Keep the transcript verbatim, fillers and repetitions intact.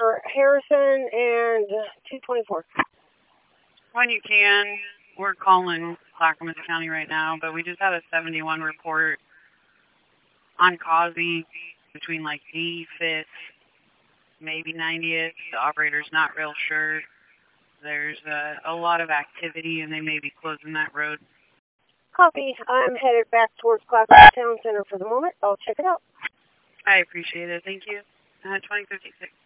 for Harrison and two twenty-four. When you can, we're calling Clackamas County right now, but we just had a seventy-one report on Causey between like eighty-fifth, maybe ninetieth. The operator's not real sure. There's uh, a lot of activity, and they may be closing that road. Copy. I'm headed back towards Clackamas Town Center for the moment. I'll check it out. I appreciate it. Thank you. Uh, twenty fifty-six.